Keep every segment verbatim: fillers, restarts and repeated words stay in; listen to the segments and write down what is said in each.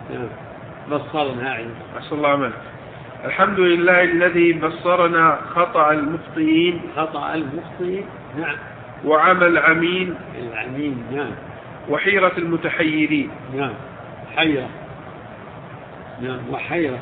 بصرنا عين. أسأل الله منك. الحمد لله الذي بصرنا خطأ المخطئين خطأ المخطئين نعم وعمى العمين العمين نعم وحيرة المتحيرين نعم حيرة نعم وحيرة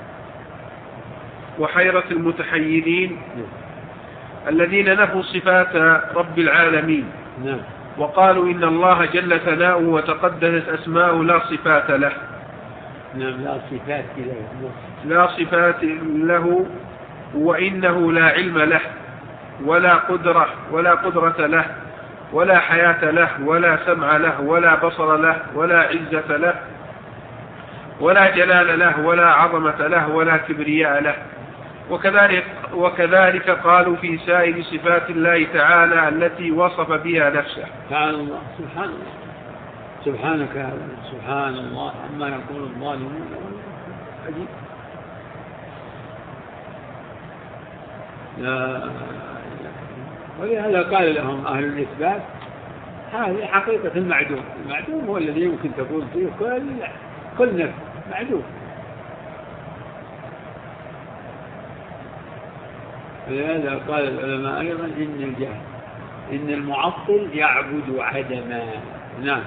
وحيرة المتحيرين نعم. الذين نفوا صفات رب العالمين نعم وقالوا إن الله جل ثناؤه وتقدست أسماؤه لا صفات له نعم لا صفات له لا صفات له وإنه لا علم له ولا قدرة ولا قدرة له ولا حياة له ولا سمع له ولا بصر له ولا عزة له ولا جلال له ولا عظمة له ولا كبرياء له. وكذلك, وكذلك قالوا في سائر صفات الله تعالى التي وصف بها نفسه. سبحان الله سبحان الله سبحانك يا رب سبحان الله عما يقول الظالمون عجيب. لا ولهذا قال لهم أهل الإثبات هذه حقيقة المعدوم. المعدوم هو الذي يمكن تقول فيه كل كل نفس معدوم. ولهذا قال العلماء أيضا إن الجهل إن المعطل يعبد عدما. نعم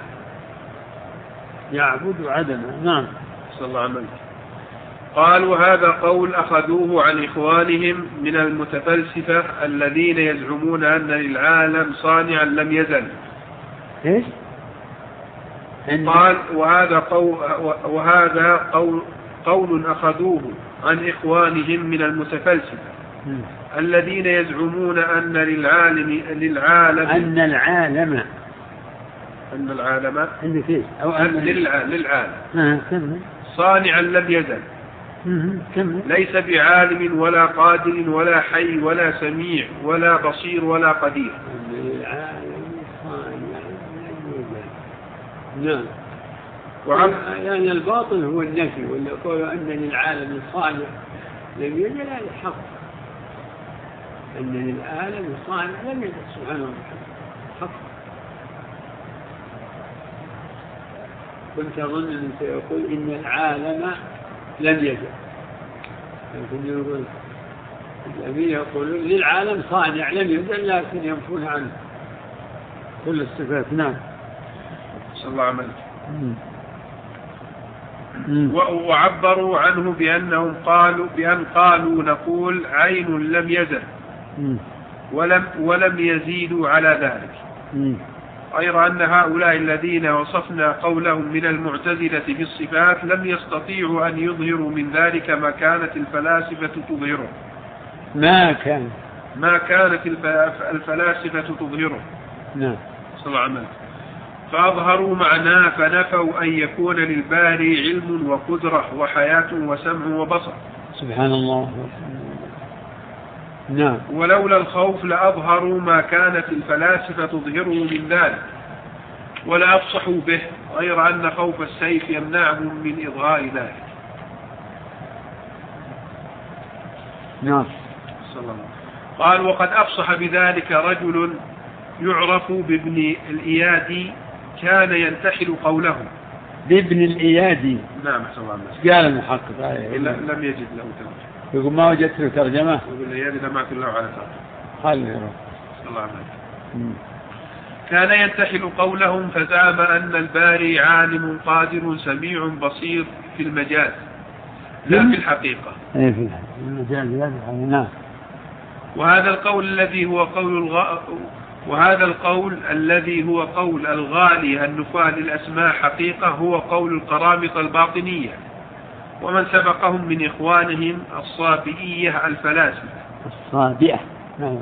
يعبد عدما. نعم صلى الله عليه وسلم. قال وهذا قول أخذوه عن إخوانهم من المتفلسفة الذين يزعمون أن للعالم صانعا لم يزل. إيش؟ قال وهذا قول, وهذا قول, قول أخذوه عن إخوانهم من المتفلسفة م. الذين يزعمون أن للعالم للعالم أن العالم أن العالم أو أن للعالم صانعا لم يزل كمل. ليس بعالم ولا قادر ولا حي ولا سميع ولا بصير ولا قدير. العالم صانع لم يزل. نعم وعب... يعني الباطل هو النفي ولا يقول أن للعالم صانع لم يزل هذا حق. أن للعالم صانع لم يزل سبحانه وتعالى حق. كنت أظن أن سيقول إن العالم لم يزل لكن يقول الأمين يقولون للعالم صانع لم يزل لكن ينفون عنه كل الصفات. نعم صلى الله عليه وسلم. وعبروا عنه بأنهم قالوا بأن قالوا نقول عين لم يزل ولم, ولم يزيدوا على ذلك. غير أن هؤلاء الذين وصفنا قولهم من المعتزلة في الصفات لم يستطيعوا أن يظهروا من ذلك ما كانت الفلاسفة تظهره ما كان ما كانت الفلاسفة تظهره. نعم صلى الله عليه وسلم. فأظهروا معناه فنفوا أن يكون للباري علم وقدرة وحياة وسمع وبصر. سبحان الله. نعم. ولولا الخوف لأظهروا ما كانت الفلاسفة تظهره من ذلك ولا أفصحوا به غير أن خوف السيف يمنعهم من إظهار ذلك. نعم. صلى الله عليه وسلم. قال وقد أفصح بذلك رجل يعرف بابن الإيادي كان ينتحل قوله. بابن الإيادي. نعم صلى الله عليه وسلم. قال المحقق لم يجد له ترجمة. يقول ما وجدت له ترجمة. يقول الإيادي لمعت الله على ترجمة. خلي صلى الله عليه وسلم. كان ينتحل قولهم فزعم أن الباري عالم قادر سميع بصير في المجاز لا في الحقيقة. ايه في المجاز لا في الحقيقة. نعم. وهذا القول الذي هو قول الغ... وهذا القول الذي هو قول الغالي النفاة للأسماء حقيقة هو قول القرامطة الباطنية ومن سبقهم من إخوانهم الصابئية الفلاسفة. الصابئة. نعم.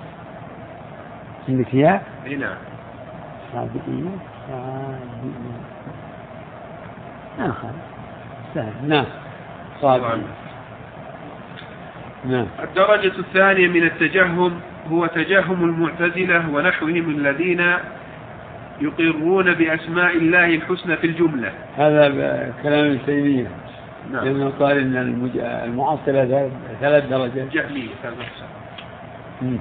عندك يا؟ نعم. صابئية. صابئية. نعم. سهل. نعم. صابئية. نعم. الدرجة الثانية من التجهم هو تجهم المعتزلة ونحوهم الذين يقرون بأسماء الله الحسنى في الجملة. هذا كلام ابن تيمية. نعم. لأنه قال إن المعطلة ثلاث درجات. جهمية.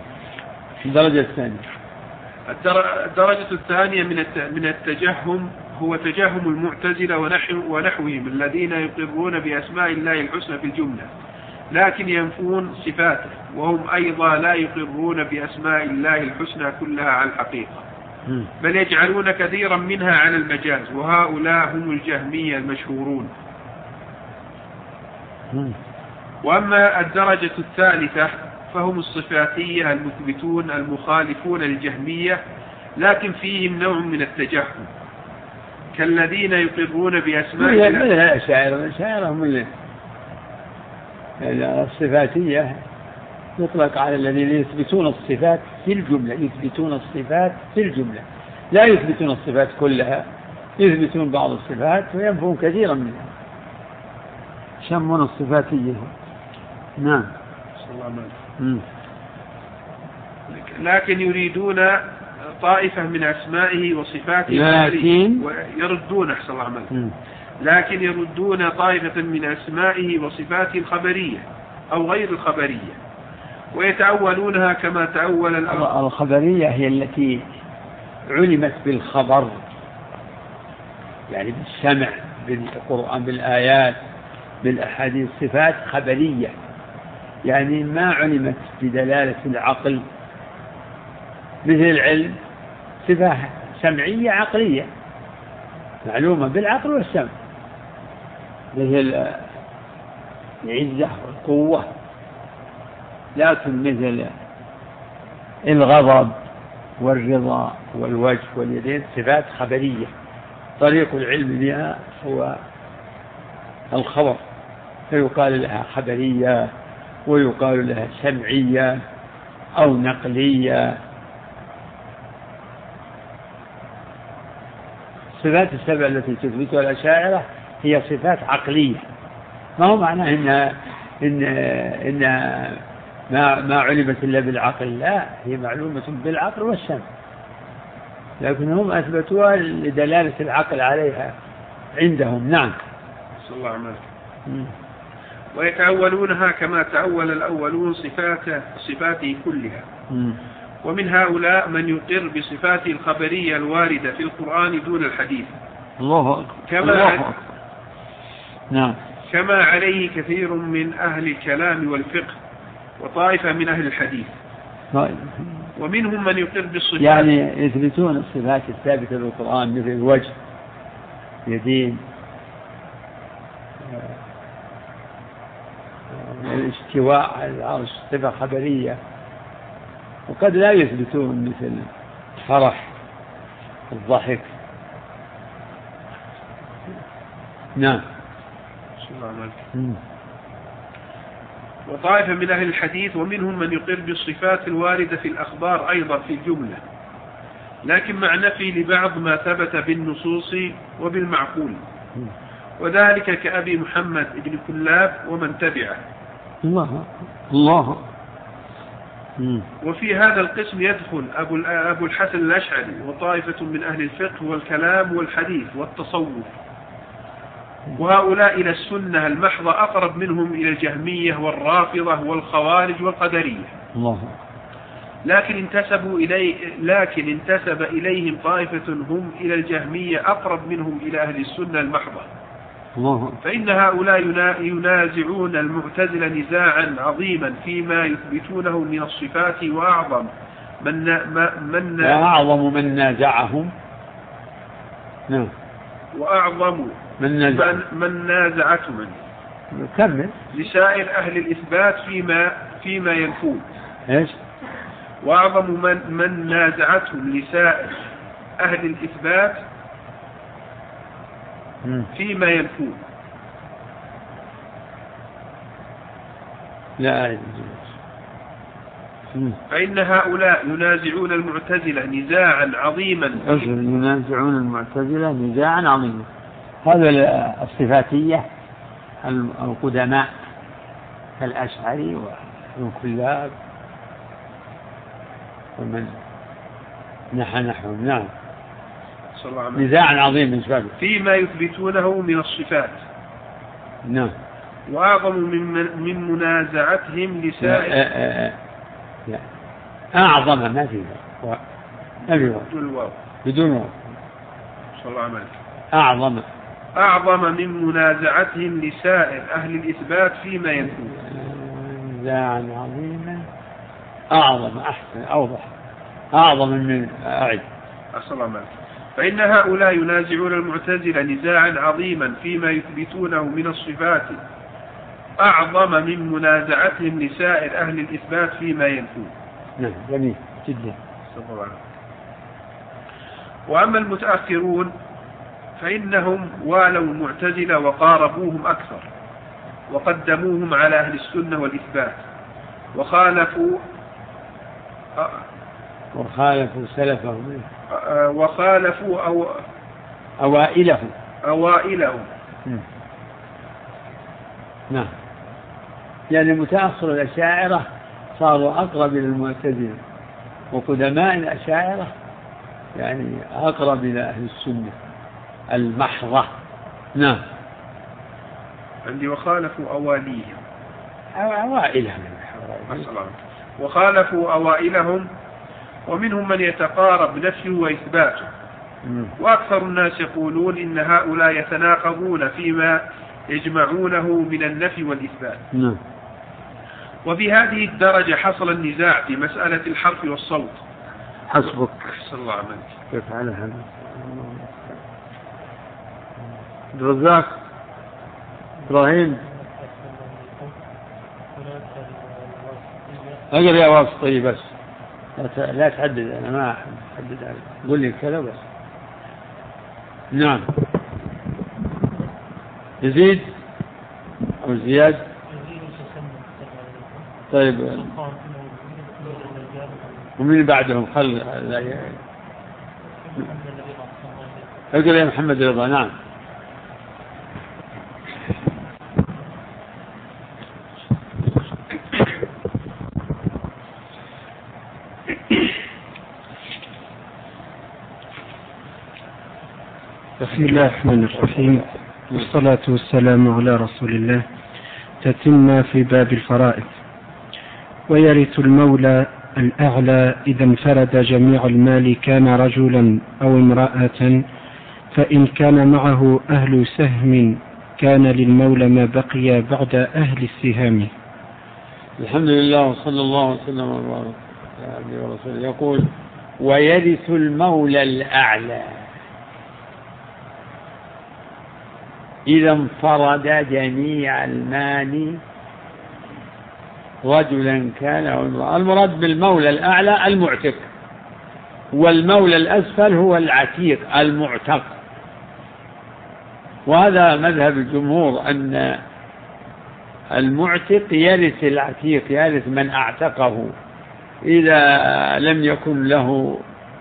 الدرجة الثانية. الدرجة الثانية من من التجهم هو تجاهم المعتزلة ونحو ونحوهم الذين يقرون بأسماء الله الحسنى في الجملة لكن ينفون صفاته، وهم أيضا لا يقرون بأسماء الله الحسنى كلها على الحقيقة، بل يجعلون كثيرا منها على المجاز، وهؤلاء هم الجهمية المشهورون. وأما الدرجة الثالثة فهم الصفاتية المثبتون المخالفون للجهمية لكن فيهم نوع من التجهم، كالذين يقرون بأسماء الله. من الأشاعرة الأشاعرة هم الصفاتية يطلق على الذين يثبتون الصفات في الجملة، يثبتون الصفات في الجملة، لا يثبتون الصفات كلها، يثبتون بعض الصفات وينفون كثيرا منها، يسمون الصفاتية. نعم. لكن يريدون طائفة من أسمائه وصفاته لكن ويردون أحسن الله عمله لكن يردون طائفة من أسمائه وصفاته الخبرية أو غير الخبرية، ويتأولونها كما تأول الأرض. الخبرية هي التي علمت بالخبر، يعني بالسمع، بالقرآن، بالآيات، بالأحاديث، صفات خبرية، يعني ما علمت بدلالة العقل مثل العلم، صفة سمعية عقلية معلومة بالعقل والسمع، مثل العزة والقوة، لكن مثل الغضب والرضا والوجه واليدين صفات خبرية، طريق العلم بها هو الخبر، فيقال لها خبرية ويقال لها سمعية أو نقلية. الصفات السبع التي تثبتها الأشاعرة هي صفات عقلية، ما هو معناه إن إن إن ما ما علمت إلا بالعقل، لا، هي معلومة بالعقل والسمع، لكنهم أثبتوها لدلالة العقل عليها عندهم. نعم. صلى الله عليه وسلم. ويتأولونها كما تأول الأولون صفاته صفاته كلها. م. ومن هؤلاء من يقر بصفاته الخبرية الواردة في القرآن دون الحديث. الله أكبر. كما الله أكبر. نعم. كما عليه كثير من أهل الكلام والفقه وطائفة من أهل الحديث. طيب. ومنهم من يقر بالصفات، يعني يثبتون الصفات الثابتة بالقرآن مثل الوجه، يدين، الاستواء على العرش، صفة خبرية، وقد لا يثبتون مثل الفرح، الضحك. نعم. وطائفة من أهل الحديث ومنهم من يقر بالصفات الواردة في الأخبار أيضا في الجملة، لكن مع نفي لبعض ما ثبت بالنصوص وبالمعقول، وذلك كأبي محمد بن كلاب ومن تبعه. الله الله. وفي هذا القسم يدخل أبو, أبو الحسن الأشعري وطائفة من أهل الفقه والكلام والحديث والتصوف، وهؤلاء إلى السنة المحضة أقرب منهم إلى الجهمية والرافضة والخوارج والقدرية. الله. لكن انتسبوا إلي لكن انتسب إليهم طائفة هم إلى الجهمية أقرب منهم إلى أهل السنة المحضة. الله. فإن هؤلاء ينازعون المعتزلة نزاعا عظيما فيما يثبتونه من الصفات، وأعظم من من أعظم من نازعهم. نعم. وأعظم من نازع من, من نازعتهم كمل لسائر أهل الإثبات فيما فيما ينفون. إيش؟ وأعظم من من نازعتهم لسائر أهل الإثبات فيما ينفون. لا. فإن هؤلاء ينازعون المعتزلة نزاعا عظيما. ينازعون المعتزلة نزاعا عظيما. هذا الصفاتية القدماء كالأشعري والكلاب ومن نحى نحوهم. نعم. نزاعا عظيما فيما يثبتونه من الصفات. نعم. وأعظم من من منازعتهم لسائر. لا. لا. لا. أعظم ما فيه. بدون واو. بدون واو. صلى الله عليه وسلم. أعظم أعظم من منازعتهم لسائر أهل الإثبات فيما ينفون. نزاعا عظيما أعظم أحسن أوضح أعظم من أعد السلام عليكم. فإن هؤلاء ينازعون المعتزلة نزاعا عظيما فيما يثبتونه من الصفات أعظم من منازعتهم لسائر أهل الإثبات فيما ينفون. نعم جميل جدا. وأما المتأخرون فإنهم والوا المعتزلة وقاربوهم أكثر وقدموهم على أهل السنة والإثبات وخالفوا وخالفوا سلفهم وخالفوا أو أوائلهم أوائلهم نعم. يعني متأخر الأشاعرة صاروا أقرب إلى المعتزلة وقدماء الأشاعرة يعني أقرب إلى أهل السنة المحضة. نعم. عندي وخالفوا أواليهم أوائلهم وخالفوا أوائلهم ومنهم من يتقارب نفيه وإثباته. وأكثر الناس يقولون إن هؤلاء يتناقضون فيما يجمعونه من النفي والإثبات. نعم. وفي هذه الدرجة حصل النزاع في مسألة الحرف والصوت. حسبك. صلى الله عليه وسلم. كيف على هذا الرزاق إبراهيم أقرأ يا واسطي بس لا تحدد أنا ما أحدد هذا قل لي كذا بس. نعم. يزيد أو زياد. طيب ومن بعدهم خل اقرأ يا محمد رضا. نعم. بسم الله الرحمن الرحيم والصلاة والسلام على رسول الله. تتم في باب الفرائض. ويرث المولى الأعلى إذا انفرد جميع المال كان رجلا أو امرأة، فإن كان معه أهل سهم كان للمولى ما بقي بعد أهل السهام. الحمد لله وصلى الله وسلم وبارك على عبده ورسوله. يقول ويرث المولى الأعلى إذا انفرد جميع المال رجلا كان أو امرأة. المراد بالمولى الأعلى المعتق، والمولى الأسفل هو العتيق المعتق. وهذا مذهب الجمهور أن المعتق يرث العتيق، يرث من أعتقه إذا لم يكن له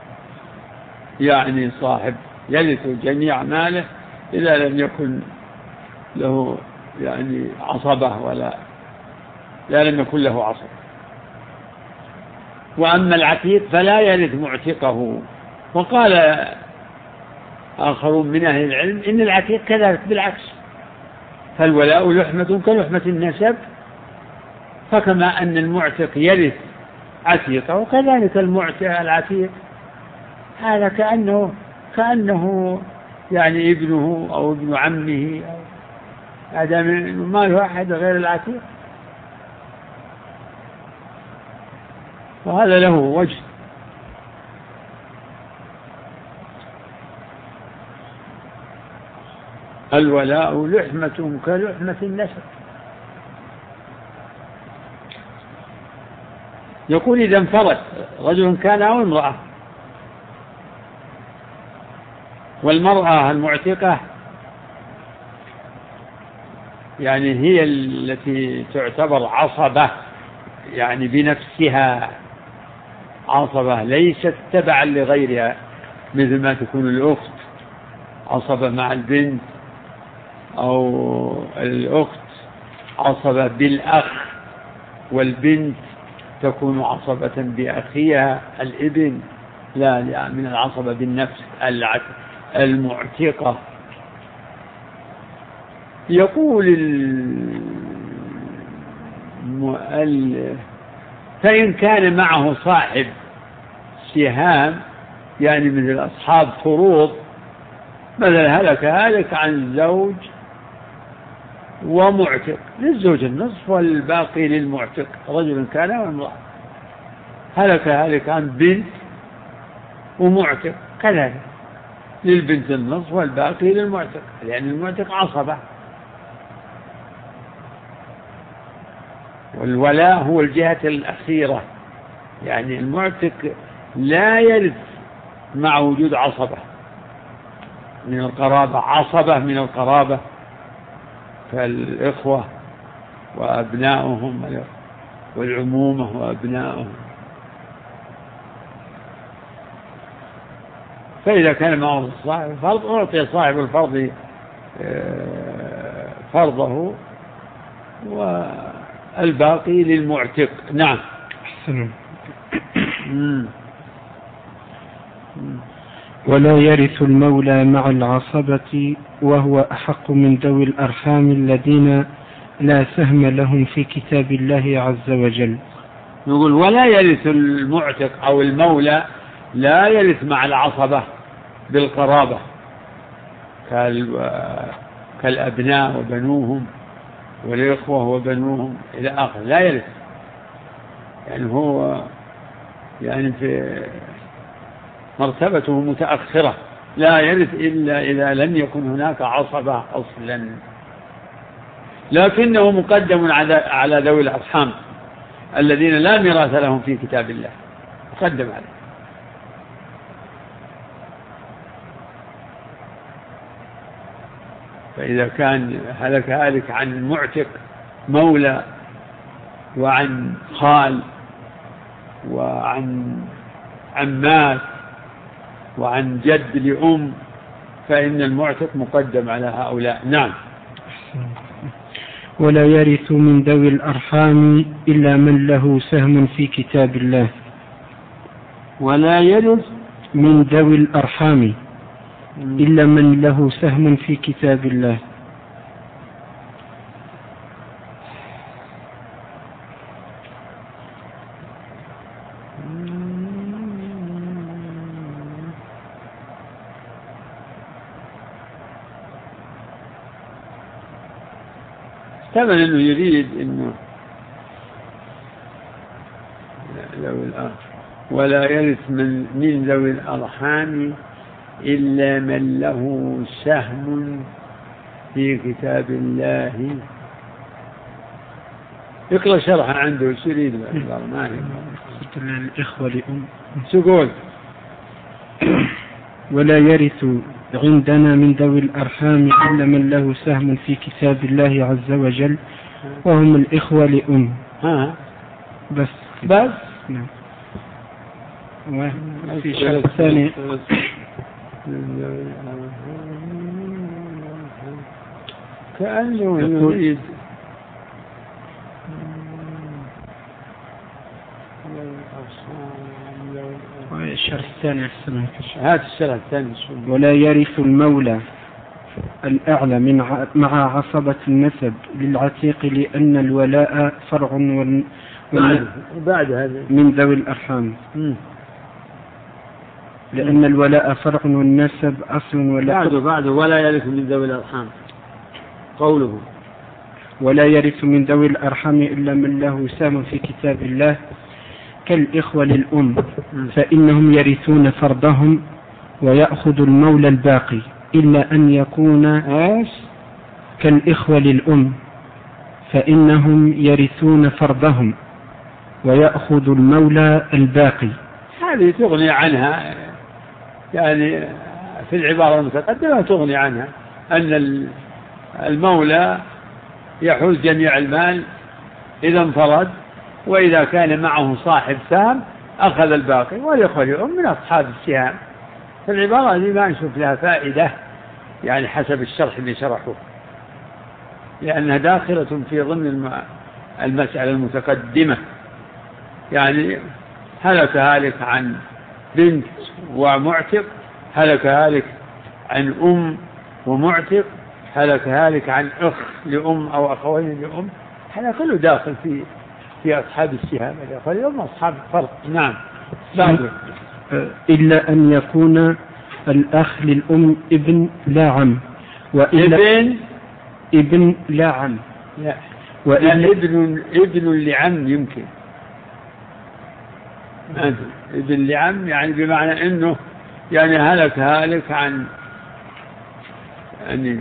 يعني صاحب، يرث جميع ماله إذا لم يكن له يعني عصبة ولا لا لم يكن له عصب. وأما العتيق فلا يرث معتقه. وقال آخرون من أهل العلم إن العتيق كذلك بالعكس، فالولاء لحمة كلحمة النسب، فكما أن المعتق يرث عتيقه وكذلك المعتق العتيق هذا كأنه كأنه يعني ابنه أو ابن عمه، هذا ما له أحد غير العتيق، وهذا له وجه. الولاء لحمة كلحمة النسب. يقول إذا انفرد رجل كان أو امرأة، والمرأة المعتقة يعني هي التي تعتبر عصبة يعني بنفسها، عصبة ليست تبعا لغيرها، مثل ما تكون الأخت عصبة مع البنت، أو الأخت عصبة بالأخ، والبنت تكون عصبة بأخيها الابن، لا من العصبة بالنفس المعتقة. يقول المؤلف فإن كان معه صاحب سهام يعني مثل أصحاب فروض مثلا هلك هالك عن زوج ومعتق، للزوج النصف والباقي للمعتق، رجل كان وامرأة. هلك هالك عن بنت ومعتق، كذلك للبنت النصف والباقي للمعتق، لأن المعتق عصبة. والولاء هو الجهة الأخيرة، يعني المعتق لا يرث مع وجود عصبة من القرابة، عصبة من القرابة كالإخوة وأبناؤهم والعمومة وأبناؤهم. فإذا كان معه صاحب الفرض أعطي صاحب الفرض فرضه والباقي للمعتق. نعم. ولا يرث المولى مع العصبة وهو أحق من ذوي الأرحام الذين لا سهم لهم في كتاب الله عز وجل. نقول ولا يرث المعتق أو المولى، لا يرث مع العصبة بالقرابة كالأبناء وبنوهم والإخوة وبنوهم إلى آخر، لا يرث. يعني هو يعني في مرتبته متأخرة، لا يرث إلا إذا لم يكن هناك عصبة أصلا، لكنه مقدم على ذوي الأرحام الذين لا ميراث لهم في كتاب الله، مقدم عليه. فإذا كان هلك هالك عن معتق مولى وعن خال وعن عمات وعن جد لأم، فإن المعتق مقدم على هؤلاء. نعم. ولا يرث من ذوي الأرحام إلا من له سهم في كتاب الله. ولا يرث من ذوي الأرحام إلا من له سهم في كتاب الله. ثمن أنه يريد أنه لو الأرض ولا يرث من, من ذوي الأرحام إلا من له سهم في كتاب الله. يقرأ شرح عنده سريد ما هي الإخوة لأم سقول. ولا يرث عندنا من ذوي الأرحام إلا من له سهم في كتاب الله عز وجل وهم الإخوة لأم. ها بس بس نعم. وفي شرط ثاني كأنه يريد الشرح الثاني هات الشرح الثاني. ولا يرث المولى الأعلى من مع عصبة النسب للعتيق لأن الولاء فرع ون... بعد, بعد هذا من ذوي الأرحام م. لأن الولاء فرع والنسب أصل ولا بعد بعد ولا يرث من ذوي الأرحام. قوله ولا يرث من ذوي الأرحام إلا من له سهم في كتاب الله كالإخوة للأم فإنهم يرثون فرضهم ويأخذ المولى الباقي إلا أن يكون إيش كالإخوة للأم فإنهم يرثون فرضهم ويأخذ المولى الباقي. هذه تغني عنها، يعني في العبارة المتقدمة تغني عنها أن المولى يحوز جميع المال إذا انفرد، وإذا كان معه صاحب سهم أخذ الباقي، والإخوة لأم من أصحاب السهام. فالعبارة دي ما نشوف لها فائدة يعني حسب الشرح اللي شرحه، لأنها داخلة في ضمن المسألة المتقدمة. يعني هلك هالك عن بنت ومعتق، هلك هالك عن أم ومعتق، هلك هالك عن أخ لأم أو أخوين لأم، هذا كله داخل في في أصحاب السهام، الأخوة لأم أصحاب الفرق. نعم. إلا أن يكون الأخ للأم ابن لا عم، وإلا ابن ابن لا عم، لا وإلا ابن ابن لعم يمكن ابن لعم، يعني بمعنى انه يعني هلك هالك عن يعني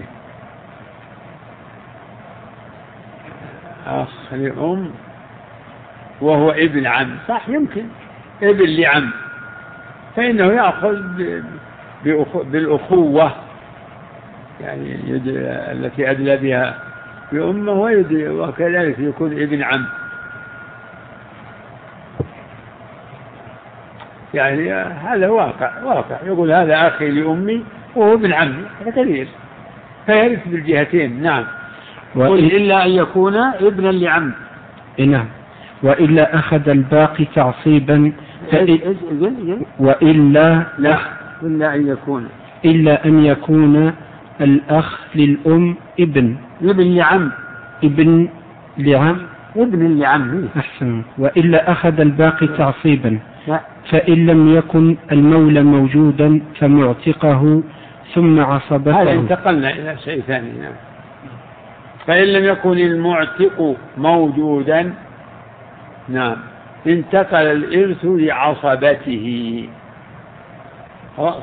أخ لأم وهو ابن عم، صح يمكن ابن لعم، فإنه يأخذ بالأخوة يعني التي أدلى بها بأمه، وكذلك يكون ابن عم، يعني هذا واقع واقع يقول هذا أخي لأمي وهو ابن عمي، هذا كثير فيرث بالجهتين. نعم. إلا أن يكون ابنا لعم. نعم. وإلا أخذ الباقي تعصيبا وإلا لا إلا أن يكون إلا أن يكون الأخ للأم ابن ابن لعم ابن لعم ابن لعم أحسن. وإلا أخذ الباقي تعصيبا، لا. فإن لم يكن المولى موجودا فمعتقه ثم عصبته. هذا انتقلنا إلى شيء ثاني. نعم. فإن لم يكن المعتق موجودا، نعم، انتقل الإرث لعصبته، خلاص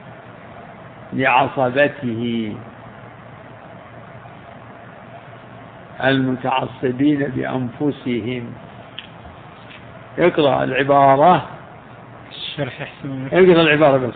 لعصبته المتعصبين بأنفسهم. اقرأ العبارة، الشرح يحسن. اقرأ العبارة بس.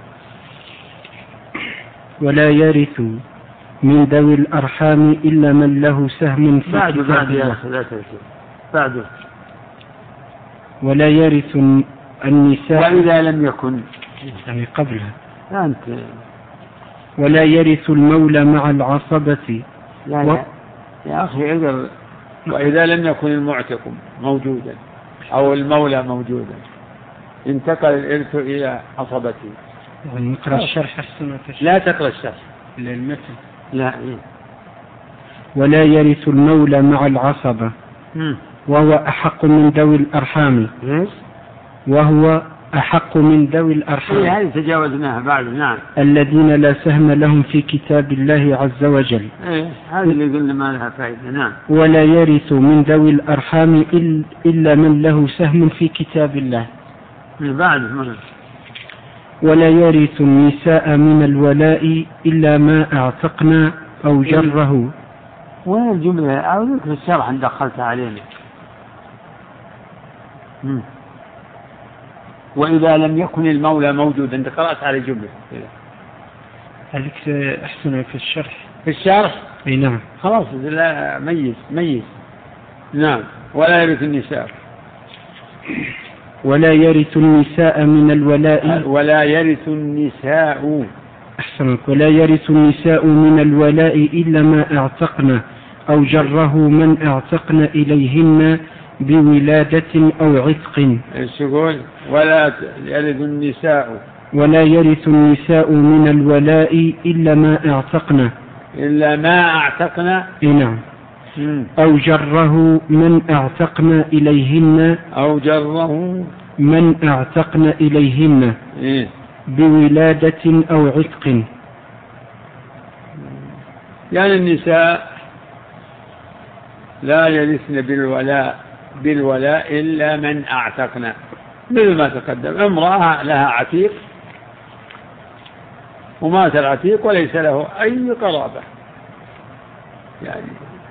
ولا يرث من ذوي الأرحام إلا من له سهم في بعد بعد يا كتاب أخي بعد. ولا يرث النساء وإذا لم يكن يعني قبلها. أنت ولا يرث المولى مع العصبة. لا و... لا يا أخي اقرأ. وإذا لم يكن المعتق موجودا أو المولى موجودا انتقل الإرث إلى عصبته. يعني نقرأ الشرح أحسن. لا تقرأ الشرح للمثل. لا إيه. ولا يرث المولى مع العصبة م. وهو أحق من ذوي الأرحام. إيش؟ وهو أحق من ذوي الأرحام. إيه هذه تجاوزناها بعد. نعم. الذين لا سهم لهم في كتاب الله عز وجل. إيه هذه اللي قلنا ما لها فائدة. نعم. ولا يرث من ذوي الأرحام إلا من له سهم في كتاب الله. بعد مرة. ولا يرث النساء من الولاء إلا ما اعتقنا أو جره. وين الجملة؟ أعوذك في الشرح أن دخلتها علينا. مم. وإذا لم يكن المولى موجودا، أنت قرأت على جملة هذيك أحسن في الشرح. في الشرح. أي نعم. خلاص لا ميز ميز. نعم. ولا يرث النساء. ولا يرث النساء من الولاء. ولا يرث النساء. أحسنت. ولا يرث النساء من الولاء إلا ما اعتقنا أو جره من اعتقنا إليهن بولادة أو عتق. ايش يقول؟ ولا يرث النساء. ولا يرث النساء من الولاء إلا ما اعتقنا. إلا ما اعتقنا. نعم. أو جره من اعتقنا إليهن. أو جره من اعتقنا إليهن. إيه؟ بولادة أو عتق. يعني النساء لا يرثن بالولاء بالولاء إلا من اعتقنا، مثل ما تقدم. امرأة لها عتيق ومات العتيق وليس له أي قرابة، يعني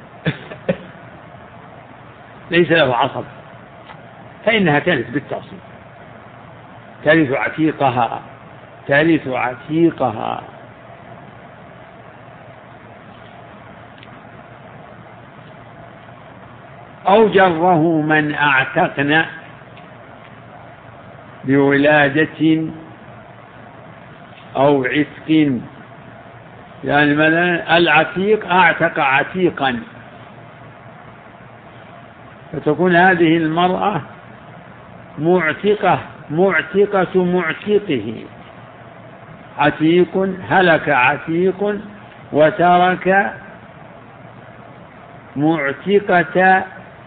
ليس له عصب، فإنها ترث بالتعصيب، ترث عتيقها ترث عتيقها. أو جره من اعتقنا بولادة أو عتق، يعني مثلا العتيق اعتق عتيقا، فتكون هذه المرأة معتقة معتقة معتقه. عتيق هلك عتيق وترك معتقة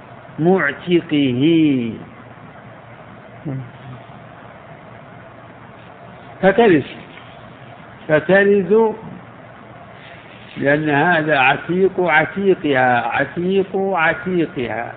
معتقه، فترث فترث لأن هذا عتيق عتيقها، عتيق عتيقها.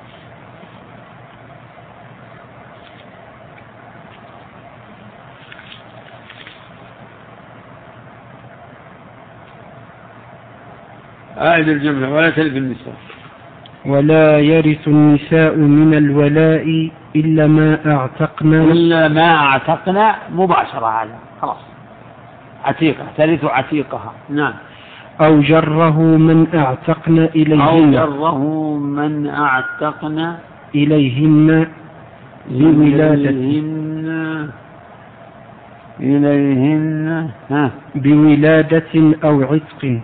أعد الجملة: ولا ترث النساء. ولا يرث النساء من الولاء إلا ما أعتقن إلا ما أعتقن مباشرة، هذا خلاص عتيقة، ترث عتيقها. نعم. أو جره من أعتقن إليهن، أو جره من أعتقن إليهن بولادة إليهن, إليهن. ها. بولادة أو عتق.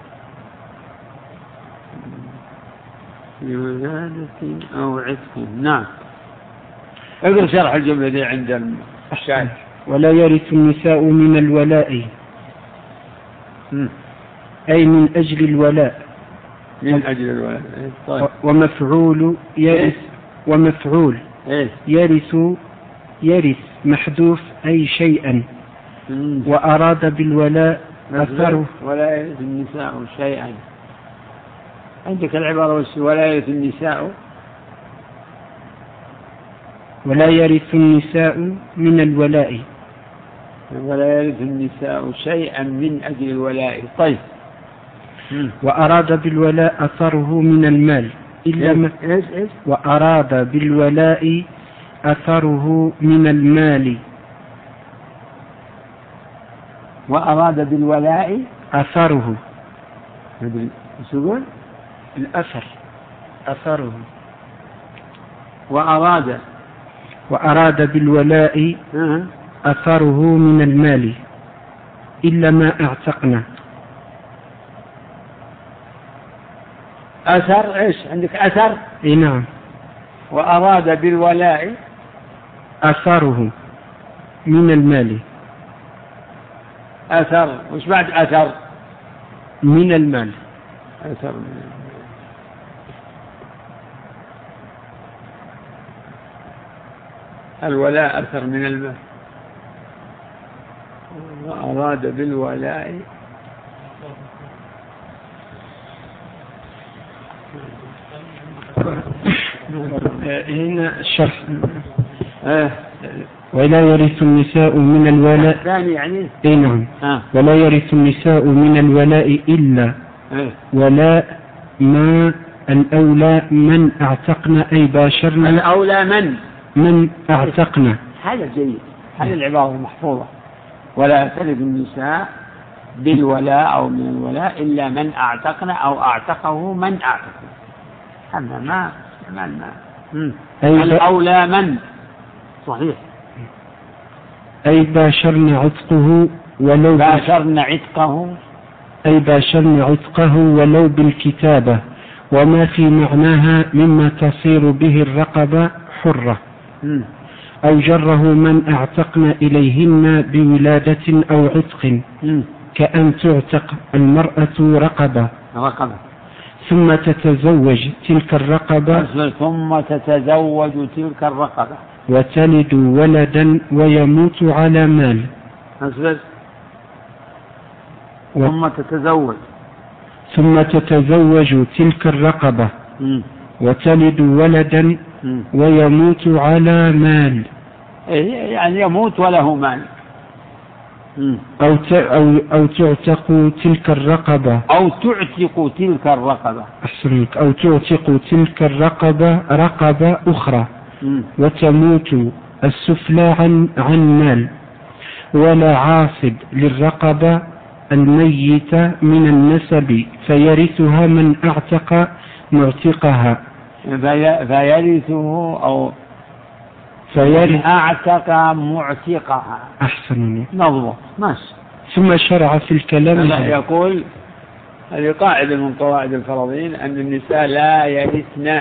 بولادة أو عتق. نعم. اقرأ شرح الجملة دي عند الشاهد. ولا يرث النساء من الولاء م. أي من أجل الولاء، من أجل الولاء. طيب. ومفعول يرث، ومفعول إيه؟ يرث يرث محذوف أي شيئا. م. وأراد بالولاء أثره. ولا يرث النساء شيئا. عندك العبارة ولا يرث النساء، ولا يرث النساء من الولاء، ولا يرث النساء شيئا من أجل الولاء. طيب. وأراد بالولاء أثره من المال إلا ما إيش إيش؟ وأراد بالولاء أثره من المال. وأراد بالولاء أثره، مدري ايش يقول؟ الأثر أثره. وأراد وأراد بالولاء أه. أثره من المال إلا ما أعتقنا. أثر إيش عندك؟ أثر. إيه نعم. وأراد بالولاء أثره من المال. أثر. وش بعد أثر؟ من المال. أثر من المال. الولاء أثر من المال. وأراد بالولاء هنا الشرح. آه. ولا يرث النساء من الولاء الثاني يعني. اي نعم. آه. ولا يرث النساء من الولاء إلا آه. ولاء ما الأولى من أعتقنا أي باشرنا. الأولى من من أعتقنا. هذا جيد، هذه العبارة المحفوظة. ولا ترث النساء بالولاء أو من الولاء إلا من أعتقنا أو أعتقه من أعتقنا. هذا ما ما ما الأولى من صحيح. أي باشرنا عتقه ولو باشرنا عتقه أي باشرنا عتقه ولو بالكتابة وما في معناها مما تصير به الرقبة حرة. م. أو جره من أعتقنا إليهن بولادة أو عتق. م. كأن تعتق المرأة رقبة رقبة ثم تتزوج تلك الرقبة ثم تتزوج تلك الرقبة وتلد ولدا ويموت على مال. و... ثم تتزوج ثم تتزوج تلك الرقبة م. وتلد ولدا م. ويموت على مال. يعني يموت وله مال. أو أو أو تعتق تلك الرقبة أو تعتق تلك الرقبة أحسنك أو تعتق تلك الرقبة رقبة أخرى م. وتموت السفلى عن عن مال. ولا عاصب للرقبة الميتة من النسب فيرثها من أعتق معتقها. فيرثه أو فيرث أعتق معتقها. أحسن نضبط ماشي. ثم شرع في الكلام يقول هذه قاعدة من قواعد الفرضين أن النساء لا يرثن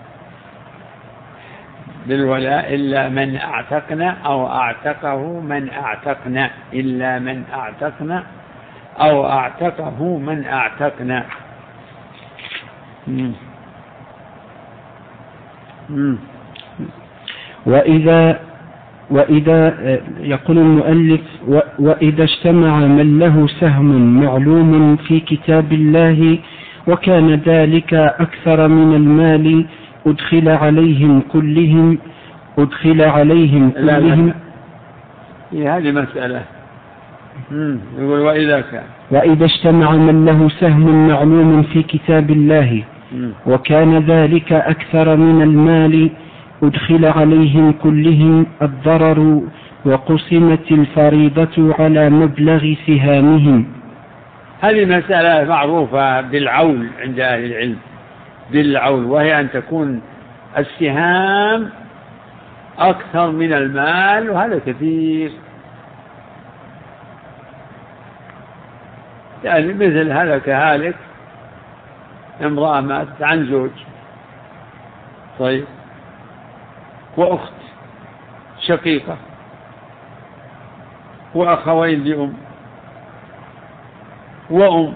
بالولاء إلا من أعتقنا أو أعتقه من أعتقنا إلا من أعتقنا أو أعتقه من أعتقنا. مم. مم. وإذا وإذا يقول المؤلف وإذا اجتمع من له سهم معلوم في كتاب الله وكان ذلك أكثر من المال أدخل عليهم كلهم أدخل عليهم كلهم. هذه مسألة. يقول وإذا كان وإذا اجتمع من له سهم معلوم في كتاب الله وكان ذلك أكثر من المال أدخل عليهم كلهم الضرر وقسمت الفريضة على مبلغ سهامهم. هذه مسألة معروفة بالعول عند أهل العلم، بالعول، وهي أن تكون السهام أكثر من المال، وهذا كثير. يعني مثل هذا كهالك امرأة ماتت عن زوج، طيب، وأخت شقيقة وأخوين لأم وأم،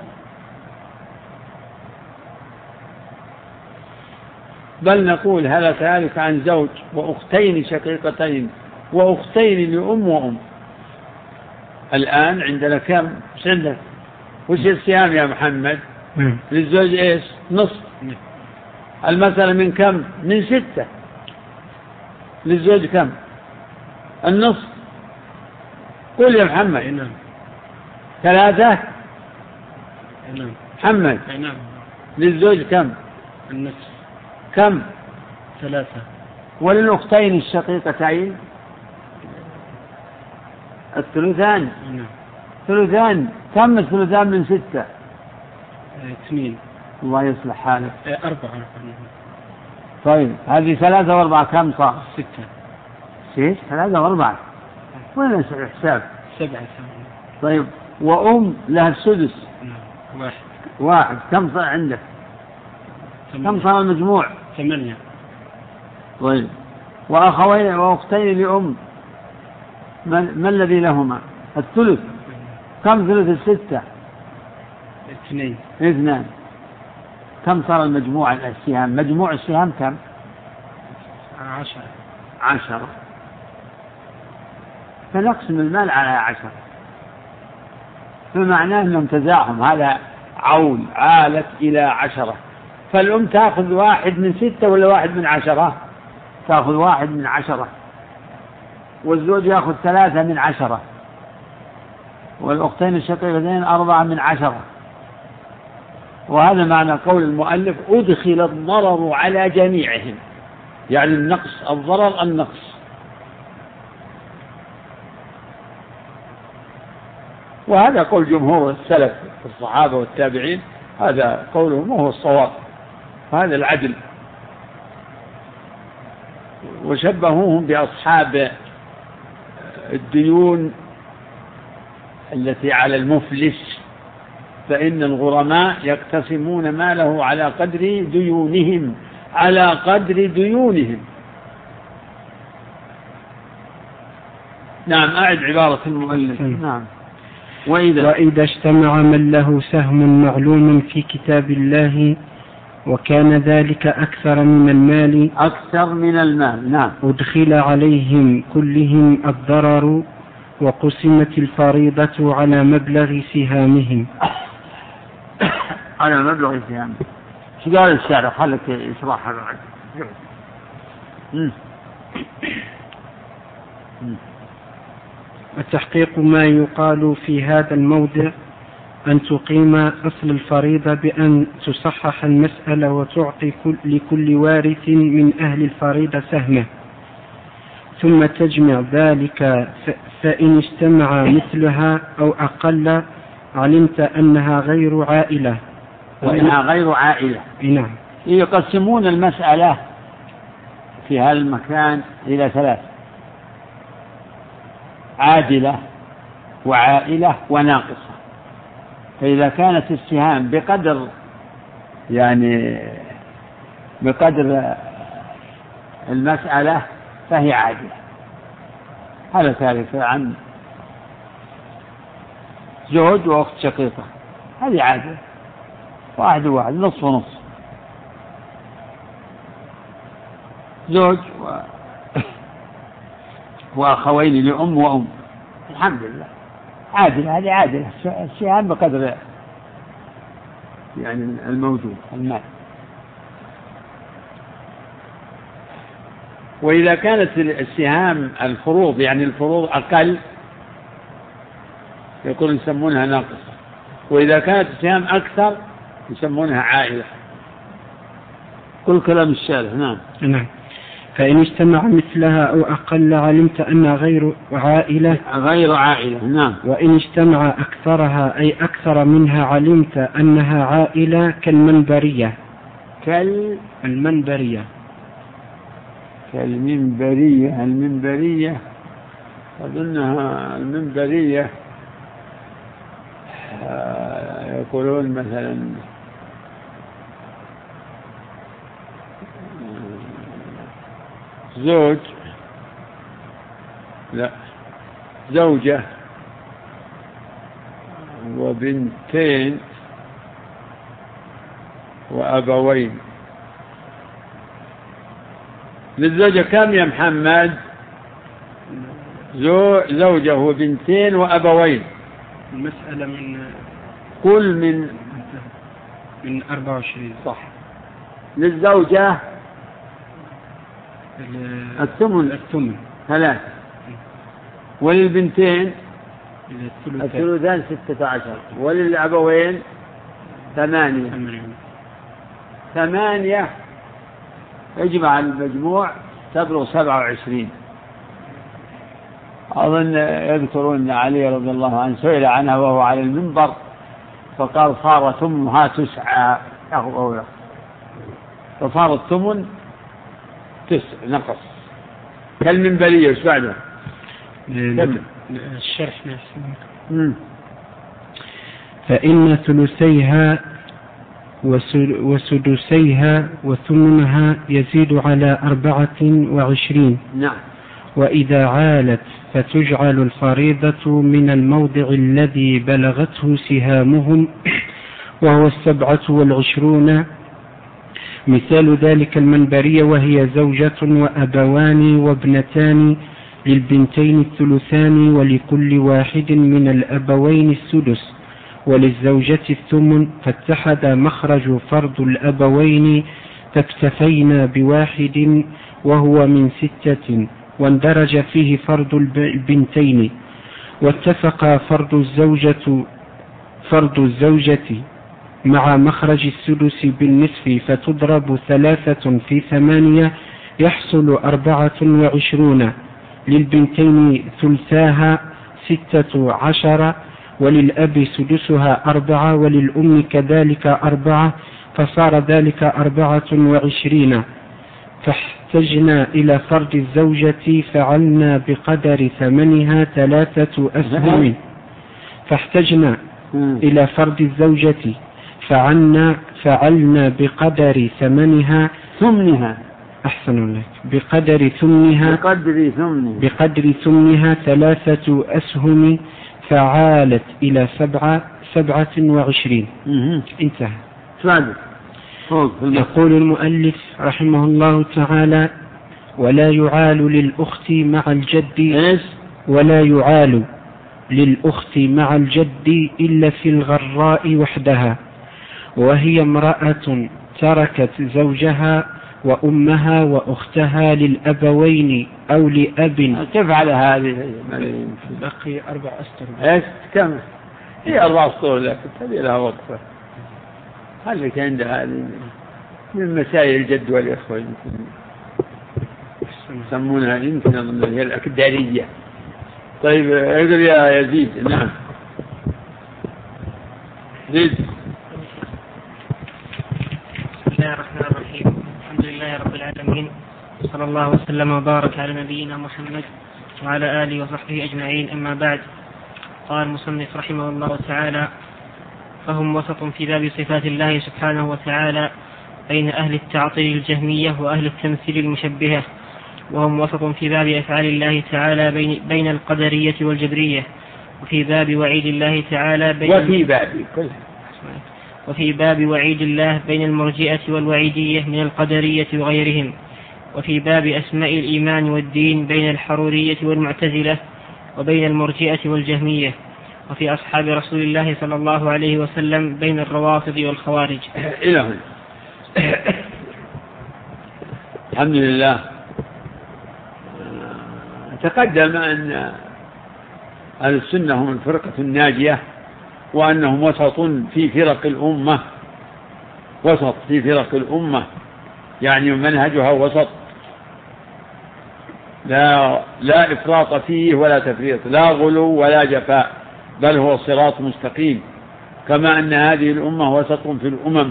بل نقول هلك هالك عن زوج وأختين شقيقتين وأختين لأم وأم. الآن عندنا كم؟ وش عندك؟ وش السهام يا محمد؟ للزوج إيش؟ نصف. المسألة من كم؟ من ستة. للزوج كم؟ النصف. قل يا محمد. نعم. ثلاثة. نعم. محمد. نعم. للزوج كم؟ النصف. كم؟ ثلاثة. وللأختين الشقيقتين الثلثان. نعم. ثلثان. كم الثلثان من ستة؟ اثنين. الله يصلح حالك. أربعة. طيب هذه ثلاثة وأربعة كم صار؟ ستة. ستة. ثلاثة وأربعة. وين الحساب؟ سبعة. طيب وأم لها السدس. نعم. واحد. واحد. كم صار عندك؟ ثمانية. كم صار المجموع؟ ثمانية. طيب وأخوين وأختين لأم، ما, ما الذي لهما؟ الثلث. كم ثلث الستة؟ اثنين. اثنان. كم صار المجموع السهام؟ مجموع السهام كم؟ عشرة. عشرة. فنقسم المال على عشرة، فمعناه أنهم تزاحم، هذا عول عالت إلى عشرة، فالأم تأخذ واحد من ستة ولا واحد من عشرة؟ تأخذ واحد من عشرة، والزوج يأخذ ثلاثة من عشرة، والأختين الشقيقتين أربعة من عشرة. وهذا معنى قول المؤلف أدخل الضرر على جميعهم، يعني النقص، الضرر النقص. وهذا قول جمهور السلف الصحابة والتابعين، هذا قولهم وهو الصواب، هذا العدل. وشبهوهم بأصحاب الديون التي على المفلس، فإن الغرماء يقتسمون ماله على قدر ديونهم، على قدر ديونهم. نعم، أعد عبارة المؤلف. نعم. وإذا, وإذا اجتمع من له سهم معلوم في كتاب الله وكان ذلك أكثر من المال أكثر من المال نعم أدخل عليهم كلهم الضرر وقسمت الفريضة على مبلغ سهامهم. على مبلغ سهامهم. شو قال الشارع؟ خلك يشرحها بعد. التحقيق ما يقال في هذا الموضع أن تقيم أصل الفريضة بأن تصحح المسألة وتعطي كل لكل وارث من أهل الفريضة سهمه، ثم تجمع ذلك، فإن اجتمع مثلها أو أقل علمت أنها غير عائلة. وإنها غير عائلة. نعم. يقسمون المسألة في هذا المكان إلى ثلاث: عادلة وعائلة وناقصة. فإذا كانت السهام بقدر يعني بقدر المسألة فهي عادلة. هذا ثالث عن زوج وأخت شقيقة، هذه عادلة، واحد وواحد، نصف ونصف. زوج وأخوين لأم وأم. الحمد لله عادل، هذه عادل. السهام بقدر يعني الموجود المال. وإذا كانت السهام الفروض يعني الفروض أقل يقول يسمونها ناقصة، وإذا كانت السهام أكثر يسمونها عائلة. كل كلام الشارح. نعم. نعم. فإن اجتمع مثلها أو أقل علمت أنها غير عائلة غير عائلة. نعم. وإن اجتمع أكثرها أي أكثر منها علمت أنها عائلة كالمنبرية. كالمنبرية كالمنبرية المنبرية أظنها المنبرية يقولون مثلا زوج لا زوجة وبنتين وأبوين. للزوجة كم يا محمد؟ زو زوجة وبنتين وأبوين. المسألة من كل من من أربعة وعشرين. صح. للزوجة الثمن الثمن ثلاثة، وللبنتين الثلثان ستة عشر، وللأبوين ثمانية. ثمانية يجمع المجموع تبلغ سبعة وعشرين. أظن يذكرون علي رضي الله عنه سئل عنها وهو على المنبر فقال صار ثمنها تسعة، فصار الثمن تسع نقص كالمنبرية. وش بعدها؟ الشرح نفسه. فإن ثلثيها وسدسيها وثمنها يزيد على أربعة وعشرين. نعم. وإذا عالت فتجعل الفريضة من الموضع الذي بلغته سهامهم وهو السبعة والعشرون. مثال ذلك المنبرية وهي زوجة وأبوان وابنتان، للبنتين الثلثان ولكل واحد من الأبوين السدس، وللزوجة الثمن، فاتحد مخرج فرض الأبوين فاكتفينا بواحد وهو من ستة، واندرج فيه فرض البنتين، واتفق فرض الزوجة فرض الزوجة مع مخرج السدس بالنصف، فتضرب ثلاثة في ثمانية يحصل أربعة وعشرون. للبنتين ثلثاها ستة عشر، وللأب سدسها أربعة، وللأم كذلك أربعة، فصار ذلك أربعة وعشرين. فاحتجنا إلى فرض الزوجة فعلنا بقدر ثمنها ثلاثة أسهم. فاحتجنا إلى فرض الزوجة فعلنا فعلنا بقدر ثمنها ثمنها أحسن لك بقدر ثمنها بقدر ثمنها بقدر ثمنها ثلاثة أسهم، فعالت إلى سبعة سبعة وعشرين. انتهى. يقول المؤلف رحمه الله تعالى: ولا يعال للأخت مع الجد ولا يعال للأخت مع الجد إلا في الغراء وحدها، وهي امرأة تركت زوجها وأمها وأختها للأبوين أو لأب. كيف على هذه؟ بقي أربع أسطر. إيش كم؟ هي أربع أسطر لكن هذه لها وقفة. خليك عند هذه من مسائل الجد والإخوة يسمونها يمكن أظن هي الأكدارية. طيب اقدر يا يزيد. نعم زيد. بسم الله الرحمن الرحيم. الحمد لله رب العالمين، صلى الله وسلم وبارك على نبينا محمد وعلى آله وصحبه أجمعين. أما بعد، قال المصنف رحمه الله تعالى: فهم وسط في باب صفات الله سبحانه وتعالى بين أهل التعطيل الجهمية وأهل التمثيل المشبهة، وهم وسط في باب أفعال الله تعالى بين, بين القدرية والجبرية، وفي باب وعيد الله تعالى بين وفي باب كل وفي باب وعيد الله بين المرجئة والوعيدية من القدرية وغيرهم، وفي باب أسماء الإيمان والدين بين الحرورية والمعتزلة وبين المرجئة والجهمية، وفي أصحاب رسول الله صلى الله عليه وسلم بين الروافض والخوارج. إلى هنا. الحمد لله. تقدم أن أهل السنة هم الفرقة الناجية، وأنهم وسط في فرق الأمة، وسط في فرق الأمة، يعني منهجها وسط، لا لا إفراط فيه ولا تفريط، لا غلو ولا جفاء، بل هو صراط مستقيم، كما أن هذه الأمة وسط في الأمم.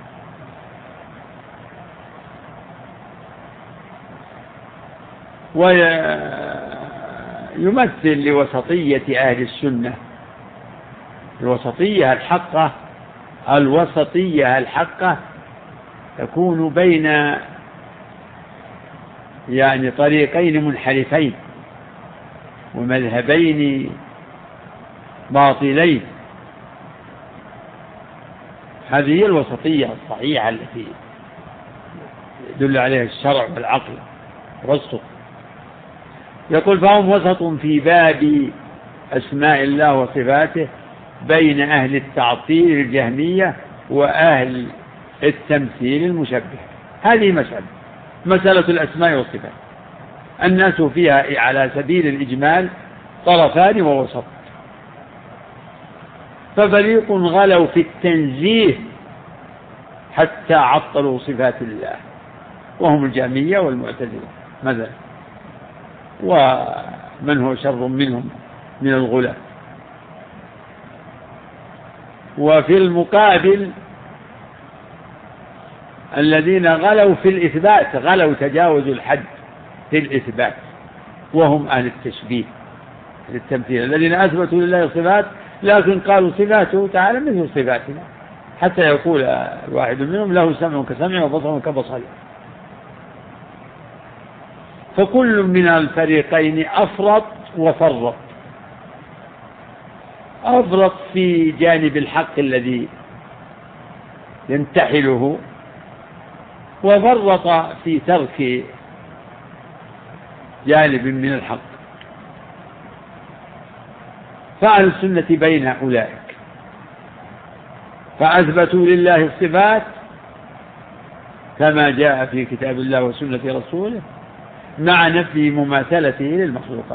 ويمثل لوسطية أهل السنة، الوسطية الحقة، الوسطية الحقة تكون بين يعني طريقين منحرفين ومذهبين باطلين. هذه هي الوسطية الصحيحة التي يدل عليها الشرع والعقل والرسط. يقول فهم وسط في باب أسماء الله وصفاته بين أهل التعطيل الجهمية وأهل التمثيل المشبه. هذه مسألة مسألة الأسماء والصفات، الناس فيها على سبيل الإجمال طرفان ووسط. ففريق غلوا في التنزيه حتى عطلوا صفات الله، وهم الجهمية والمعتزلة مثلا، ومن هو شر منهم من الغلاة. وفي المقابل الذين غلوا في الإثبات، غلوا تجاوزوا الحد في الإثبات، وهم أهل التشبيه التمثيل، الذين أثبتوا لله الصفات لكن قالوا صفاته تعالى مثل صفاتنا، حتى يقول الواحد منهم له سمع كسمع وبصر كبصري. فكل من الفريقين أفرط وفرط، أفرط في جانب الحق الذي ينتحله، وفرط في ترك جانب من الحق. فأهل السنة بين أولئك، فأثبتوا لله الصفات كما جاء في كتاب الله وسنة رسوله مع نفي مماثلته للمخلوقات،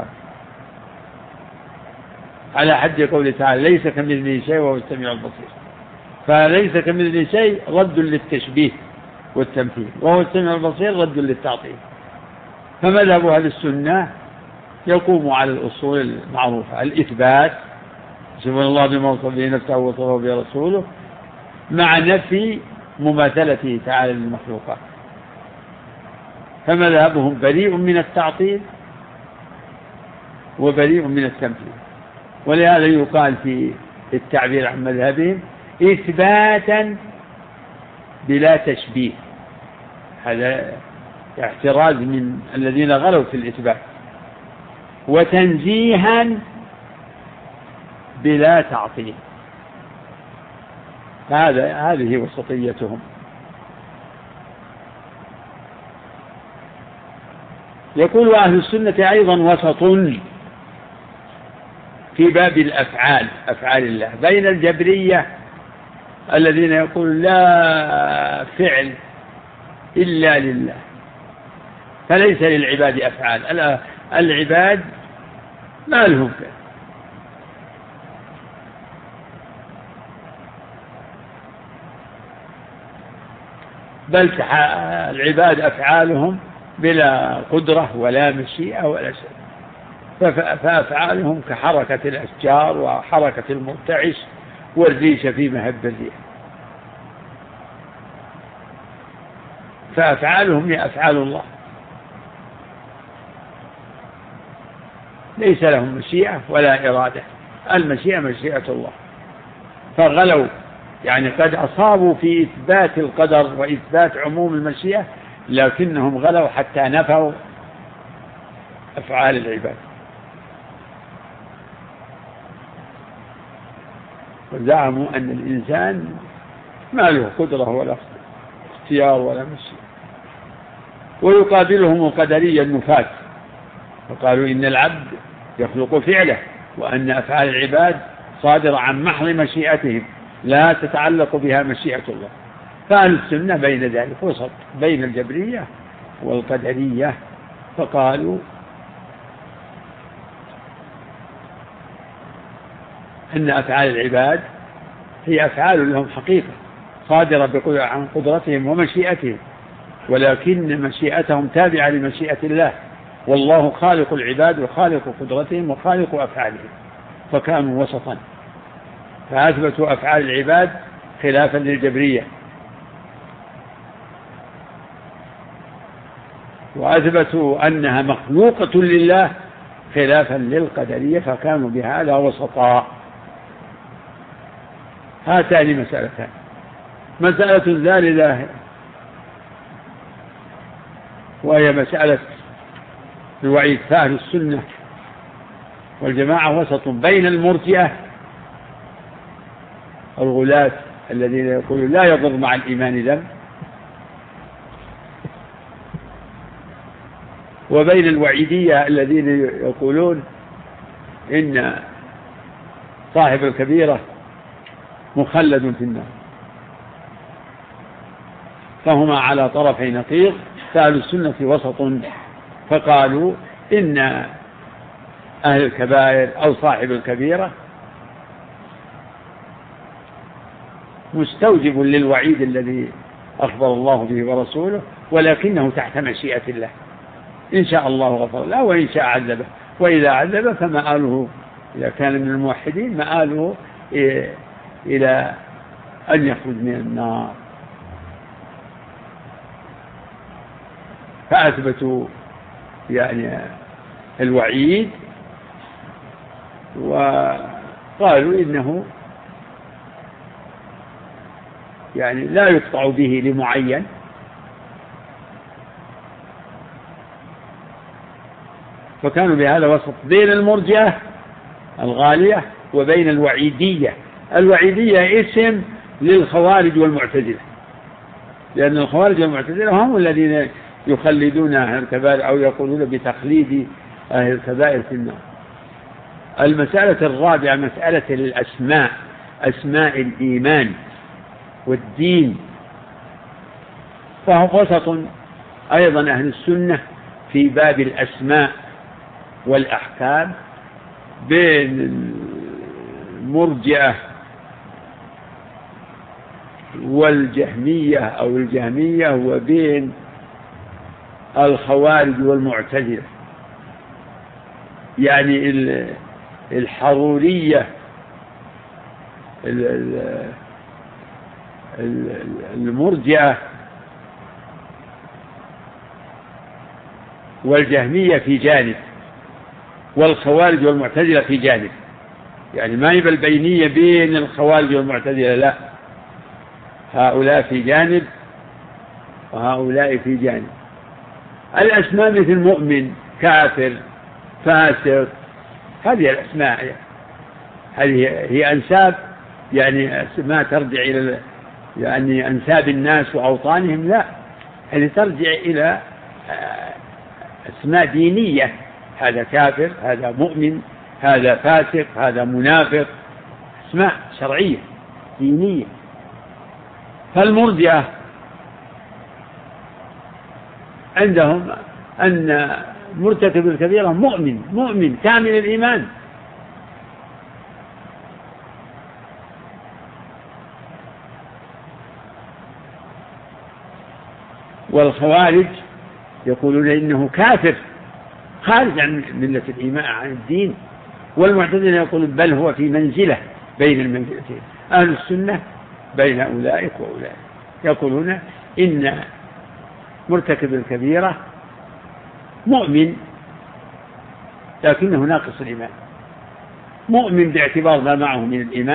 على حد قوله تعالى ليس كمثله شيء وهو السميع البصير. فليس كمثله شيء رد للتشبيه والتمثيل، وهو السميع البصير رد للتعطيل. فمذهب أهل السنة يقوم على الأصول المعروفة: الإثبات، سبحان الله بما وصف به نفسه وصفه به رسوله، مع نفي مماثلته تعالى للمخلوقات. فمذهبهم بريء من التعطيل وبريء من التمثيل. ولهذا يقال في التعبير عن مذهبهم إثباتا بلا تشبيه، هذا احتراز من الذين غلوا في الإثبات، وتنزيها بلا تعطيل. هذا هذه وسطيتهم. يقول أهل السنة أيضا وسط في باب الأفعال، أفعال الله، بين الجبرية الذين يقولون لا فعل إلا لله، فليس للعباد أفعال، العباد ما لهم فعل، بل العباد أفعالهم بلا قدرة ولا مشيئة ولا شيء، فأفعالهم كحركة الأشجار وحركة المرتعش والريش في مهب الريح، فأفعالهم هي أفعال الله، ليس لهم مشيئة ولا إرادة، المشيئة مشيئة الله. فغلوا يعني قد أصابوا في إثبات القدر وإثبات عموم المشيئة، لكنهم غلوا حتى نفوا أفعال العباد، وزعموا أن الإنسان ما له قدرة ولا اختيار ولا مشيئة. ويقابلهم القدرية النفاة، فقالوا إن العبد يخلق فعله، وأن أفعال العباد صادرة عن محض مشيئتهم لا تتعلق بها مشيئة الله. فأهل السنة بين ذلك وسط بين الجبرية والقدرية، فقالوا أن أفعال العباد هي أفعال لهم حقيقة صادرة عن قدرتهم ومشيئتهم، ولكن مشيئتهم تابعة لمشيئة الله، والله خالق العباد وخالق قدرتهم وخالق أفعالهم، فكانوا وسطا، فأثبتوا أفعال العباد خلافا للجبرية، وأثبتوا أنها مخلوقة لله خلافا للقدرية، فكانوا بهذا وسطا. هاتان مسألتان. مسألة ثالثة وهي مسألة الوعيد. فأهل السنة والجماعة وسط بين المرجئة الغلاة الذين يقولون لا يضر مع الإيمان ذنب، وبين الوعيدية الذين يقولون إن صاحب الكبيرة مخلد في النار، فهما على طرفي نقيض. فأهل السنة وسط، فقالوا إن أهل الكبائر أو صاحب الكبيرة مستوجب للوعيد الذي أخبر الله به ورسوله، ولكنه تحت مشيئة الله، إن شاء الله غفر له وإن شاء عذبه، وإذا عذبه فمآله إذا كان من الموحدين مآله إلى أن يخرج من النار. فأثبتوا يعني الوعيد، وقالوا إنه يعني لا يقطع به لمعين، فكانوا بهذا وسط بين المرجئة الغالية وبين الوعيدية. الوعيدية اسم للخوارج والمعتزلة، لأن الخوارج والمعتزلة هم الذين يخلدون أهل الكبائر أو يقولون بتخليد أهل الكبائر في النار. المسألة الرابعة مسألة الأسماء، أسماء الإيمان والدين، فهم وسط أيضا أهل السنة في باب الأسماء والأحكام بين المرجئة والجهمية أو الجهمية وبين الخوارج والمعتزلة، يعني الحرورية المرجئة والجهمية في جانب، والخوارج والمعتزلة في جانب، يعني ما يبقى البينية بين الخوارج والمعتزلة، لا، هؤلاء في جانب وهؤلاء في جانب. الأسماء مثل مؤمن، كافر، فاسق، هذه الأسماء هذه هي أنساب، يعني ما ترجع إلى يعني أنساب الناس وأوطانهم، لا، هذه ترجع إلى أسماء دينية، هذا كافر، هذا مؤمن، هذا فاسق، هذا منافق، أسماء شرعية دينية. فالمرجئة عندهم أن مرتكب الكبيرة مؤمن مؤمن كامل الإيمان، والخوارج يقولون إنه كافر خارج عن ملة الإيمان عن الدين، والمعتزلة يقولون بل هو في منزلة بين المنزلتين. أهل السنة بين أولئك وأولئك، يقولون إن مرتكب الكبيرة مؤمن لكنه ناقص الإيمان، مؤمن باعتبار ما معه من الإيمان